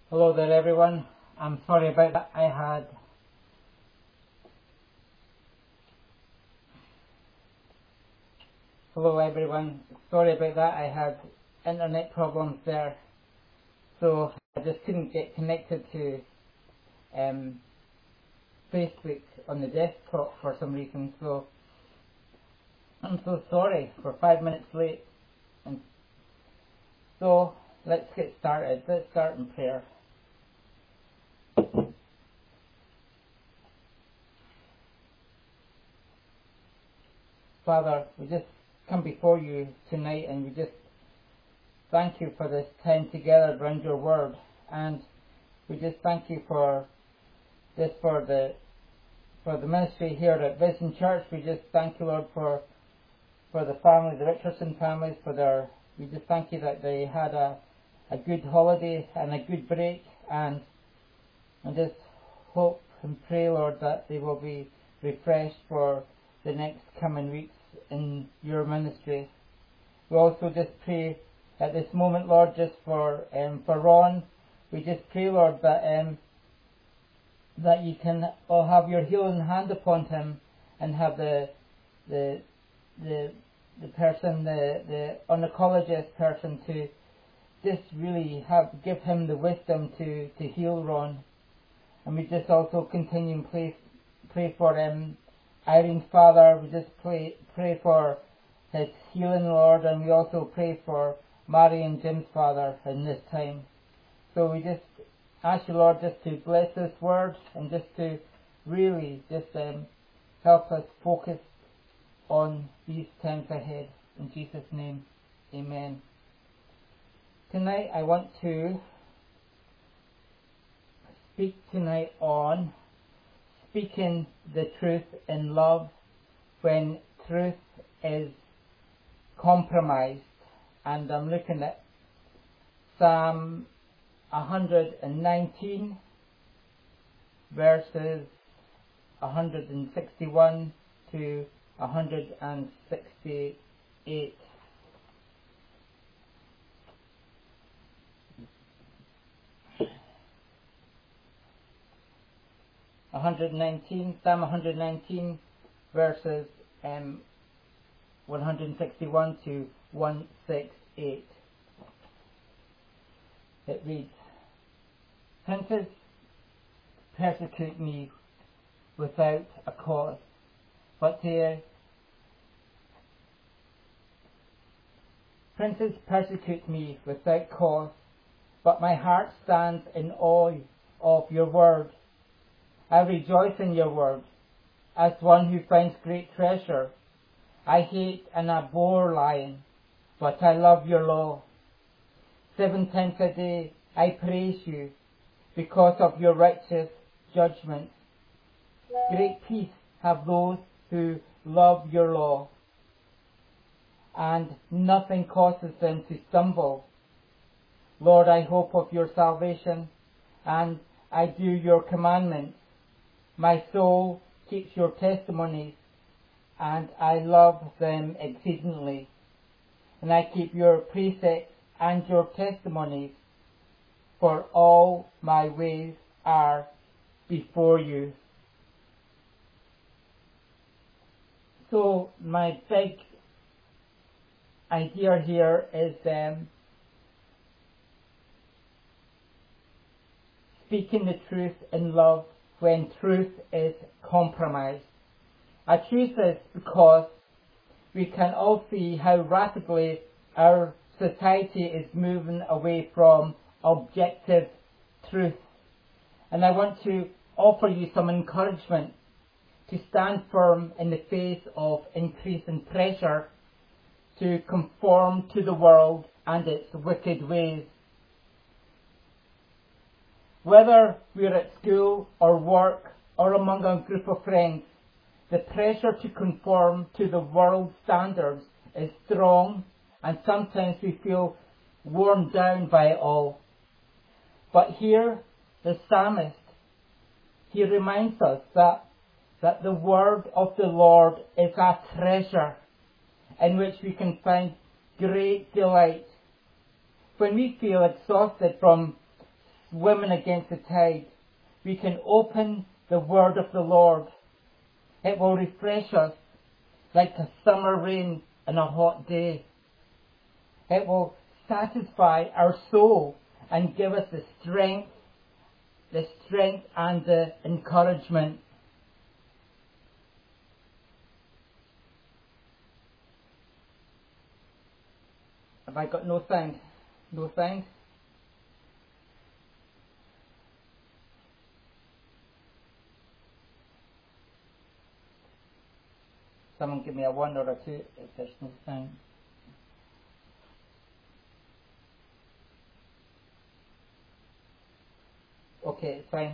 Hello there everyone. I'm sorry about that. Hello everyone. Sorry about that. I had internet problems there. So I just couldn't get connected to Facebook on the desktop for some reason. So I'm so sorry for 5 minutes late. And so let's get started. Let's start in prayer. Father, we just come before you tonight and we just thank you for this time together around your word, and we just thank you for this for the ministry here at Vision Church. We just thank you, Lord, for the family, the Richardson families, we just thank you that they had a good holiday and a good break, and just hope and pray, Lord, that they will be refreshed for the next coming weeks in your ministry. We also just pray at this moment, Lord, just for Ron. We just pray, Lord, that you can all have your healing hand upon him, and have the person, the oncologist person, to just really give him the wisdom to heal Ron. And we just also continue and pray for Irene's father. We just pray for his healing, Lord, and we also pray for Mary and Jim's father in this time. So we just ask you, Lord, just to bless this word and just to really just help us focus on these times ahead. In Jesus' name, amen. Tonight I want to speak tonight on speaking the truth in love when truth is compromised. And I'm looking at Psalm 119 verses 161 to 168. Psalm 119 verses 161 to 168. It reads, "Princes persecute me without a cause, Princes persecute me without cause, but my heart stands in awe of your word. I rejoice in your word, as one who finds great treasure. I hate and abhor lying, but I love your law. 7 times a day I praise you because of your righteous judgments. Great peace have those who love your law, and nothing causes them to stumble. Lord, I hope of your salvation, and I do your commandments. My soul keeps your testimonies, and I love them exceedingly. And I keep your precepts and your testimonies, for all my ways are before you." So my big idea here is speaking the truth in love when truth is compromised. I choose this because we can all see how rapidly our society is moving away from objective truth. And I want to offer you some encouragement to stand firm in the face of increasing pressure to conform to the world and its wicked ways. Whether we're at school or work or among a group of friends, the pressure to conform to the world's standards is strong, and sometimes we feel worn down by it all. But here, the psalmist, he reminds us that the word of the Lord is a treasure in which we can find great delight. When we feel exhausted from swimming against the tide, we can open the word of the Lord. It will refresh us like a summer rain on a hot day. It will satisfy our soul and give us the strength and the encouragement. Have I got no sound? No sound? Someone give me a 1 or a 2 if there's no sound. Okay, it's fine.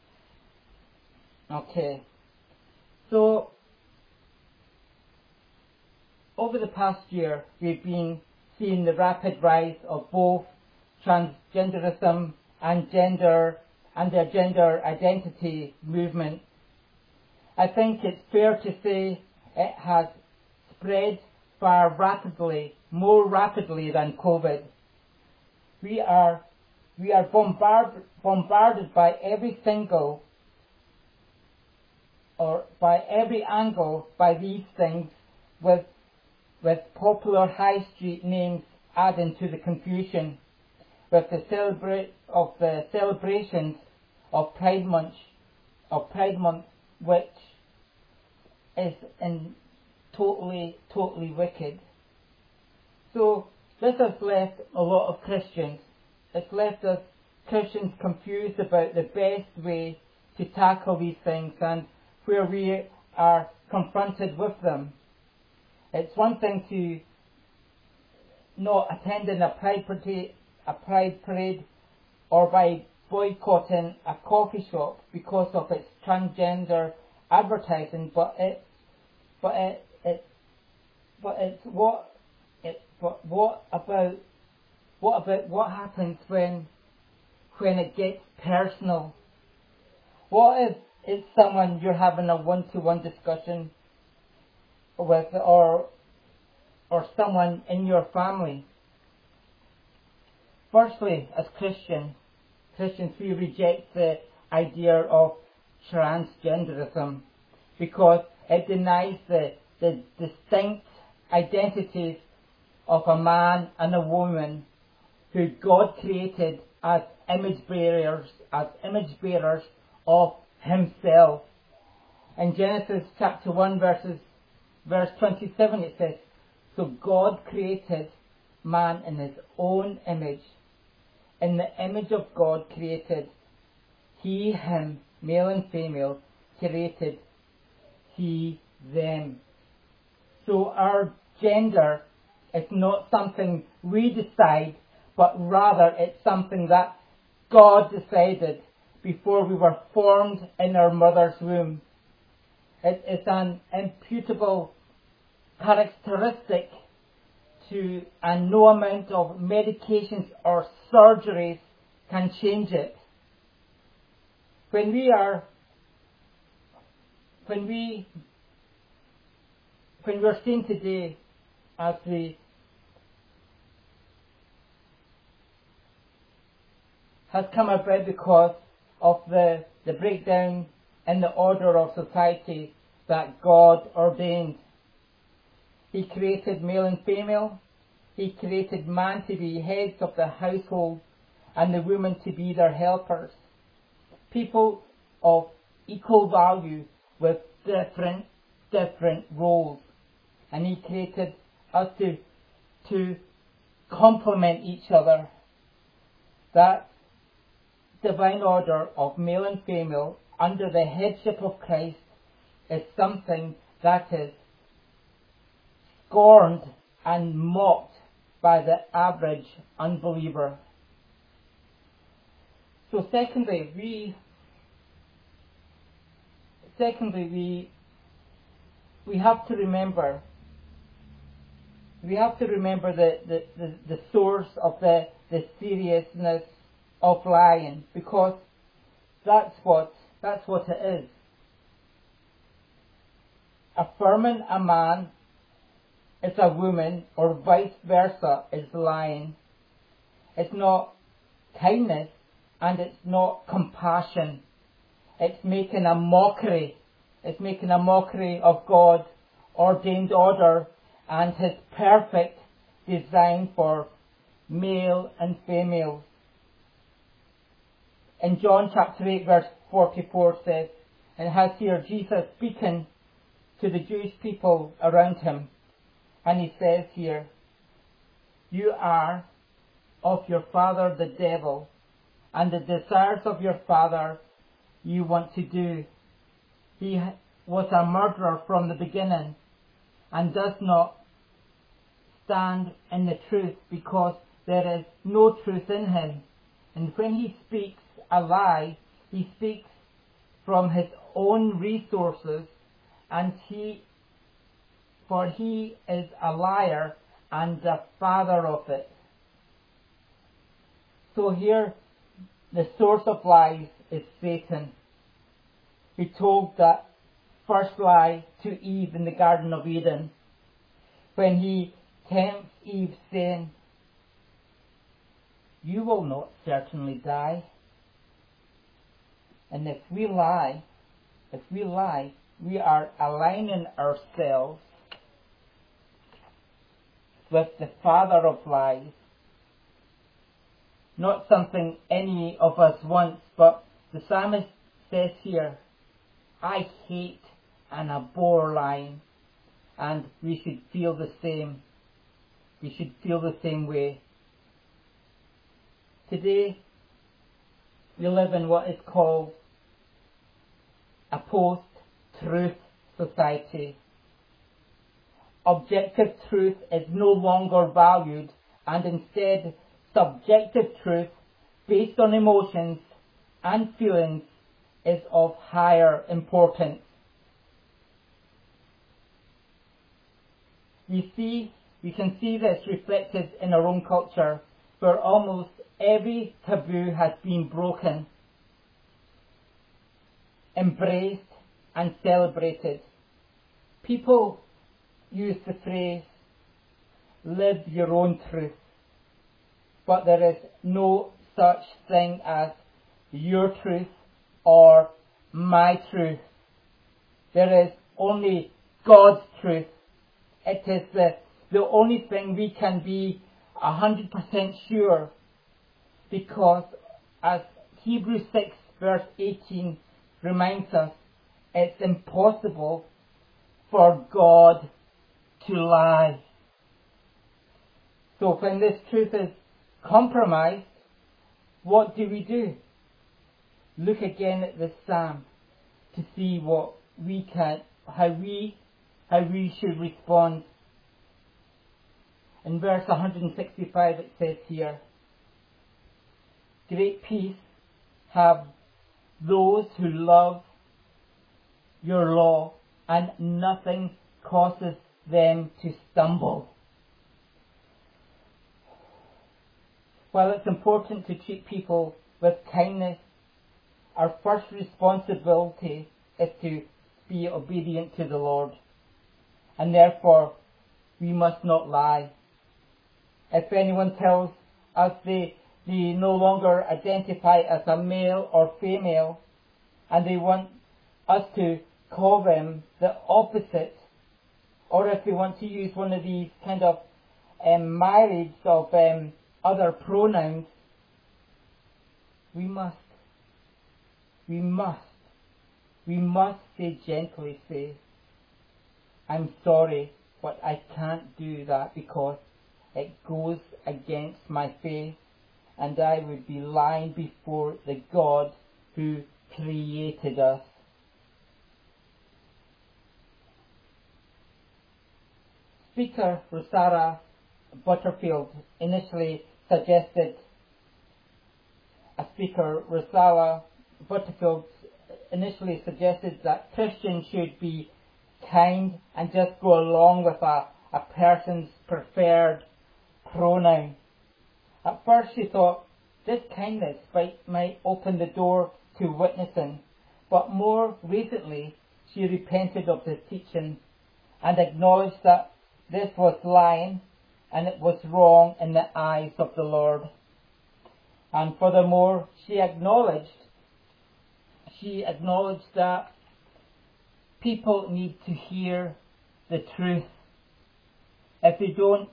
Okay. So, over the past year, we've been seeing the rapid rise of both transgenderism and the gender identity movement. I think it's fair to say it has spread far rapidly, more rapidly than COVID. We are bombarded by every single or by every angle by these things, with popular high street names adding to the confusion, with the celebrations of Pride Month, which is totally wicked. So this has left a lot of Christians. It's left us Christians confused about the best way to tackle these things and where we are confronted with them. It's one thing to not attending a pride parade or by boycotting a coffee shop because of its transgender advertising, but what happens when it gets personal? What if it's someone you're having a one-to-one discussion with, or someone in your family? Firstly, as Christians, we reject the idea of transgenderism because it denies the distinct identities of a man and a woman who God created as image bearers of Himself. In Genesis chapter 1 verse 27 it says, "So God created man in His own image. In the image of God created He him, male and female, created He them." So our gender is not something we decide, but rather it's something that God decided before we were formed in our mother's womb. It's an imputable characteristic to, and no amount of medications or surgeries can change it. When we're seeing today, as we has come about because of the breakdown in the order of society that God ordained. He created male and female. He created man to be heads of the household and the women to be their helpers. People of equal value with different roles. And He created us to complement each other. That divine order of male and female under the headship of Christ is something that is scorned and mocked by the average unbeliever. So secondly, we have to remember the source of the seriousness of lying, because that's what it is. Affirming a man is a woman, or vice versa, is lying. It's not kindness and it's not compassion. It's making a mockery. It's making a mockery of God's ordained order and His perfect design for male and female. In John chapter 8 verse 44 says, and it has here Jesus speaking to the Jewish people around Him, and He says here, you are of your father the devil, and the desires of your father you want to do. He was a murderer from the beginning and does not stand in the truth because there is no truth in him. And when he speaks a lie, he speaks from his own resources, and for he is a liar and the father of it. So here, the source of lies is Satan. He told that first lie to Eve in the Garden of Eden when he tempts Eve saying, you will not certainly die. And if we lie, we are aligning ourselves with the father of lies. Not something any of us wants, but the psalmist says here, I hate and abhor lying, and we should feel the same. We should feel the same way. Today, we live in what is called a post-truth society. Objective truth is no longer valued, and instead subjective truth based on emotions and feelings is of higher importance. We can see this reflected in our own culture, where almost every taboo has been broken, embraced and celebrated. People use the phrase, live your own truth. But there is no such thing as your truth or my truth. There is only God's truth. It is the only thing we can be 100% sure, because as Hebrews 6 verse 18 reminds us, it's impossible for God to lie. So when this truth is compromised, what do? Look again at this psalm to see how we should respond. In verse 165 it says here, great peace have those who love your law, and nothing causes them to stumble. While it's important to treat people with kindness, our first responsibility is to be obedient to the Lord, and therefore we must not lie. If anyone tells us they no longer identify as a male or female, and they want us to call them the opposite, or if they want to use one of these kind of myriads of other pronouns, we must gently say, I'm sorry, but I can't do that because it goes against my faith, and I would be lying before the God who created us. Speaker Rosaria Butterfield initially suggested that Christians should be kind and just go along with a person's preferred pronoun. At first she thought this kindness might open the door to witnessing, but more recently she repented of this teaching and acknowledged that this was lying and it was wrong in the eyes of the Lord. And furthermore, she acknowledged that people need to hear the truth. If they don't,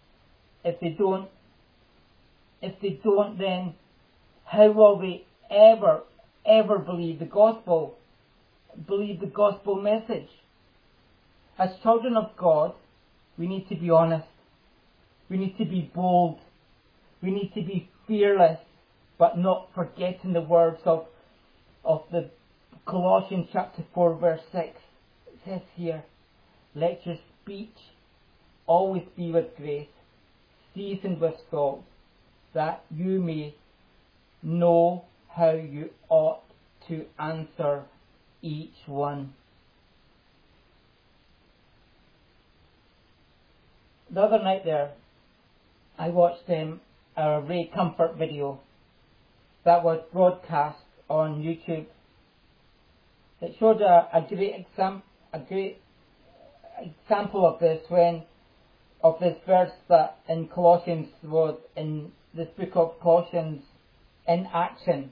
then how will they ever believe the gospel message? As children of God, we need to be honest. We need to be bold. We need to be fearless, but not forgetting the words of the Colossians chapter 4 verse 6. It says here, let your speech always be with grace, seasoned with salt, that you may know how you ought to answer each one. The other night there, I watched a Ray Comfort video that was broadcast on YouTube. It showed a great example of this verse that in Colossians was in this book of Colossians in action.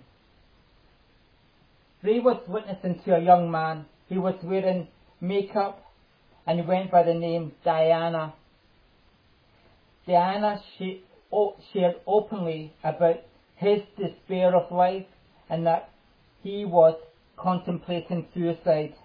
Ray was witnessing to a young man who was wearing makeup and he went by the name Diana. Diana shared openly about his despair of life and that he was contemplating suicide.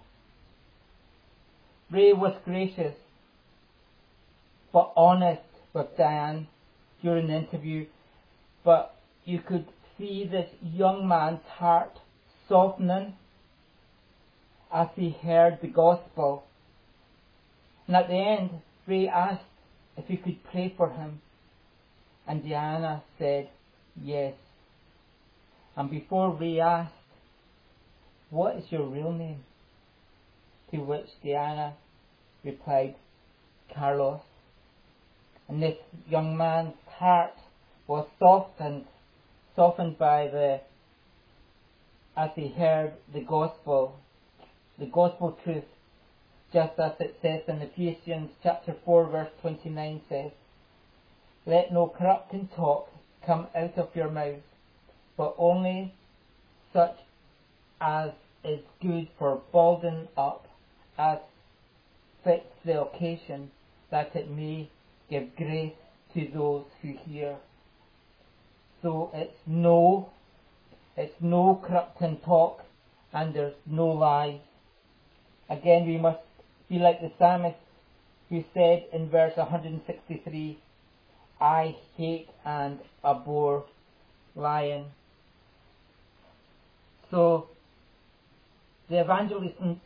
Ray was gracious but honest with Diane during the interview, but you could see this young man's heart softening as he heard the gospel. And at the end, Ray asked if he could pray for him, and Diana said yes. And before Ray asked, what is your real name? To which Diana replied, Carlos. And this young man's heart was softened as he heard the gospel truth, just as it says in Ephesians chapter 4 verse 29 says, let no corrupting talk come out of your mouth, but only such as is good for building up, as fits the occasion, that it may give grace to those who hear. So it's no corrupting talk, and there's no lies. Again, we must be like the psalmist who said in verse 163, I hate and abhor lying. So the evangelism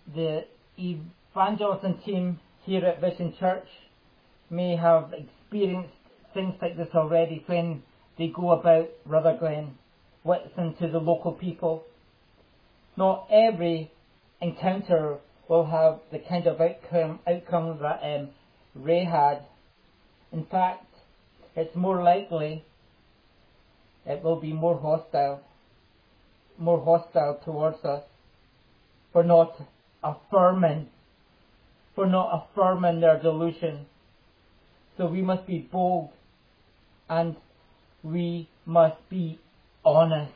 team here at Vision Church may have experienced things like this already when they go about Rutherglen, witnessing to the local people. Not every encounter will have the kind of outcome that Ray had. In fact, it's more likely it will be more hostile towards us for not affirming their delusion. So we must be bold and we must be honest.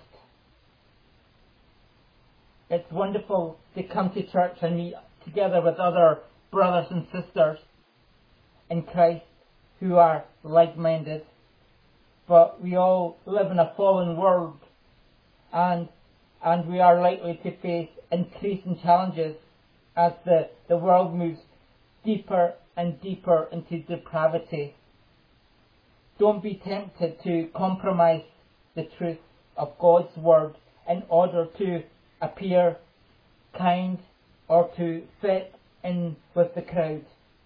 It's wonderful to come to church and meet together with other brothers and sisters in Christ who are like-minded. But we all live in a fallen world, and we are likely to face increasing challenges as the world moves deeper and deeper into depravity. Don't be tempted to compromise the truth of God's word in order to appear kind or to fit in with the crowd.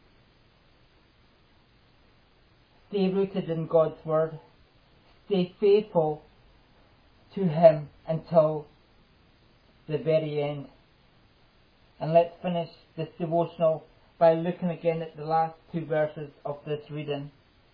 Stay rooted in God's word. Stay faithful to Him until the very end. And let's finish this devotional by looking again at the last two verses of this reading.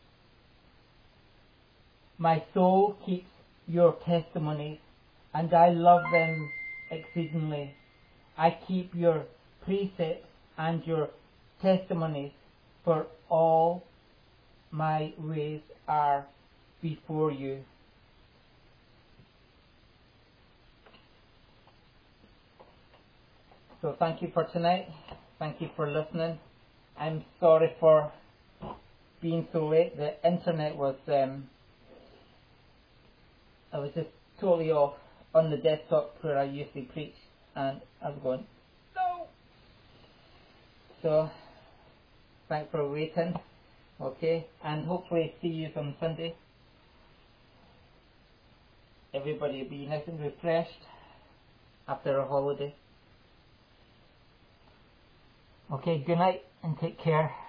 My soul keeps your testimonies, and I love them exceedingly. I keep your precepts and your testimonies, for all my ways are before you. So thank you for tonight. Thank you for listening. I'm sorry for being so late. The internet was, I was just totally off on the desktop where I usually preach, and I was going, no! So, thanks for waiting. Okay, and hopefully see you on Sunday. Everybody will be nice and refreshed after a holiday. Okay, good night and take care.